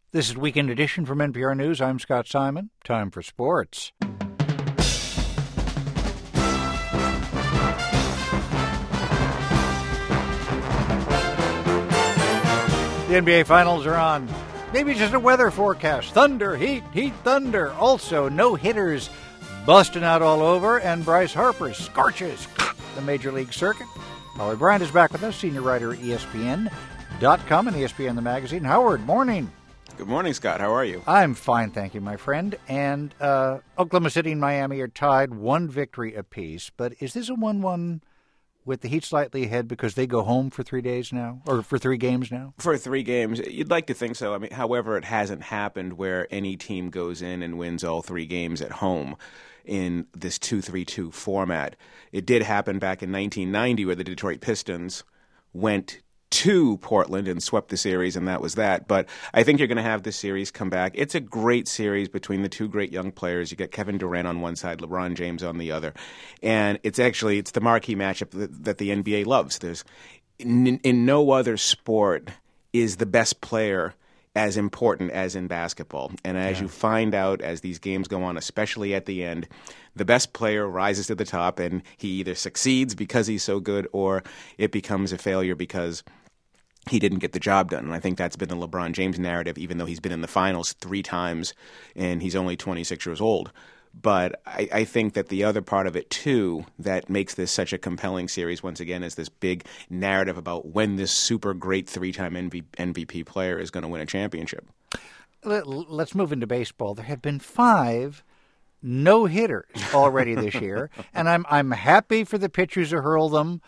This is Weekend Edition from NPR News. I'm Scott Simon. Time for sports. The NBA Finals are on. Maybe just a weather forecast. Thunder, heat, thunder. Also, no hitters busting out all over, and Bryce Harper scorches the Major League circuit. Howard Bryant is back with us, senior writer at ESPN.com and ESPN the magazine. Howard, morning. Good morning, Scott. How are you? I'm fine, thank you, my friend. And Oklahoma City and Miami are tied, one victory apiece. But is this a 1-1 with the Heat slightly ahead because they go home for 3 days now, or for 3 games now? For 3 games, you'd like to think so. I mean, however, it hasn't happened where any team goes in and wins all 3 games at home in this 2-3-2 format. It did happen back in 1990 where the Detroit Pistons went to Portland and swept the series, and that was that. But I think you're going to have this series come back. It's a great series between the 2 great young players. You got Kevin Durant on one side, LeBron James on the other. And it's the marquee matchup that the NBA loves. There's in no other sport is the best player as important as in basketball. And as you find out as these games go on, especially at the end, the best player rises to the top, and he either succeeds because he's so good or it becomes a failure because he didn't get the job done. And I think that's been the LeBron James narrative, even though he's been in the finals 3 times and he's only 26 years old. But I think that the other part of it, too, that makes this such a compelling series, once again, is this big narrative about when this super great 3-time MVP player is going to win a championship. Let's move into baseball. There have been 5 no-hitters already this year, and I'm happy for the pitchers who hurl them.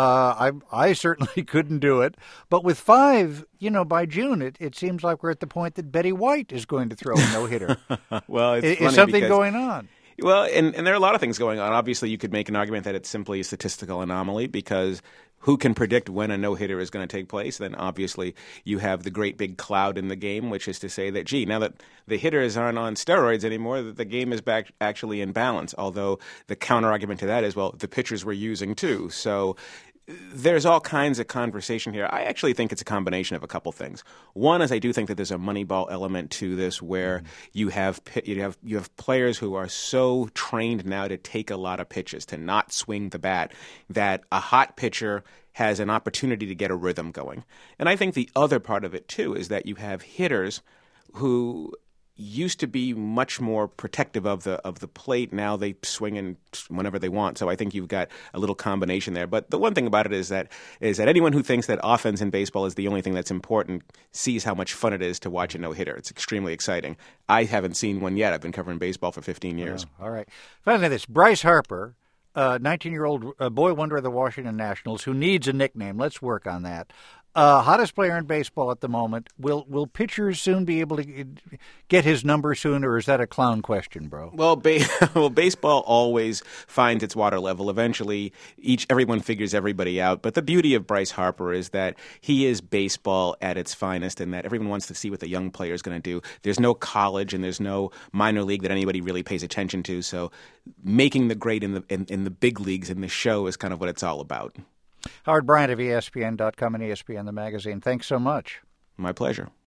I certainly couldn't do it. But with 5, by June, it seems like we're at the point that Betty White is going to throw a no-hitter. Well, is something going on? Well, and there are a lot of things going on. Obviously, you could make an argument that it's simply a statistical anomaly because who can predict when a no-hitter is going to take place? Then obviously you have the great big cloud in the game, which is to say that, now that the hitters aren't on steroids anymore, that the game is back actually in balance. Although the counter-argument to that is, well, the pitchers were using too. So there's all kinds of conversation here. I actually think it's a combination of a couple things. One is I do think that there's a Moneyball element to this where you have players who are so trained now to take a lot of pitches, to not swing the bat, that a hot pitcher has an opportunity to get a rhythm going. And I think the other part of it, too, is that you have hitters who used to be much more protective of the plate. Now they swing in whenever they want. So I think you've got a little combination there. But the one thing about it is that anyone who thinks that offense in baseball is the only thing that's important sees how much fun it is to watch a no-hitter. It's extremely exciting. I haven't seen one yet. I've been covering baseball for 15 years. Oh, all right. Finally, this Bryce Harper, 19-year-old boy wonder of the Washington Nationals, who needs a nickname. Let's work on that. Hottest player in baseball at the moment. Will pitchers soon be able to get his number soon, or is that a clown question, bro? Well, baseball always finds its water level. Eventually, everyone figures everybody out. But the beauty of Bryce Harper is that he is baseball at its finest, and that everyone wants to see what the young player is going to do. There's no college and there's no minor league that anybody really pays attention to. So, making the grade in the big leagues in the show is kind of what it's all about. Howard Bryant of ESPN.com and ESPN the magazine. Thanks so much. My pleasure.